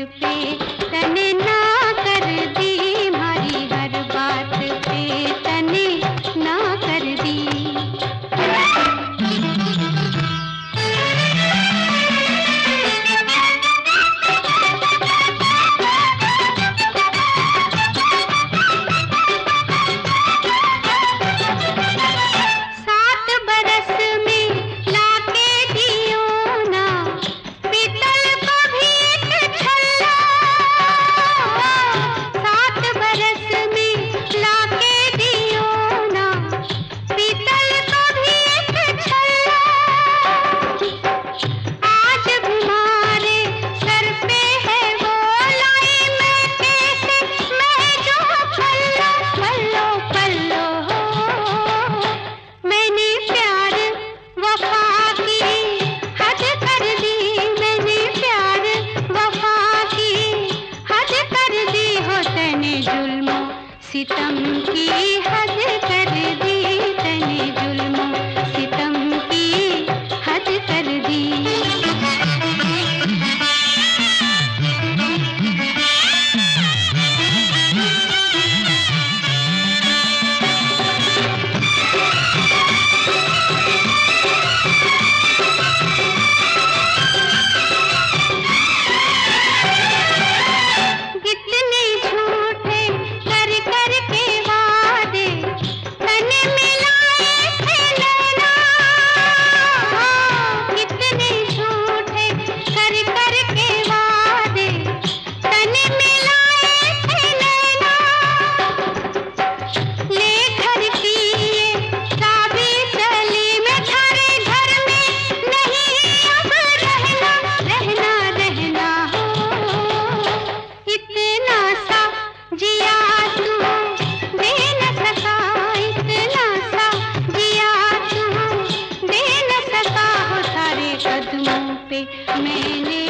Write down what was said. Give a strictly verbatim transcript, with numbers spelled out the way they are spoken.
पे तने ना कर दी, मारी हर बात पे तने ना कर दी। सात बरस में लाके दियो ना, पीतल को भी एक छल्ला। सात बरस में लाके दियो ना, पीतल को भी एक छल्ला। आज तुम्हारे सर पे है वो लाई, मैं कैसे मैं जो पल्लो पल्लो पल्लो हो। मैंने प्यार वफा की हद कर दी, मैंने प्यार वफा की हद कर दी हो। तने जुल्मों सितम की हद कर दी, तने जुल्मों सितम की हद कर दी। कितने झूठे कर कर के वादे तने मिलाए थे नैना। कितने झूठे कर कर के वादे तने मिलाए थे नैना। ले घर की ये चाबी चली, मैं थारे घर में नहीं अब रहना रहना रहना हो। इतना सा जिया तू दे न सका, इतना सा जिया तू दे न सका हो। थारे कदमों पे मैंने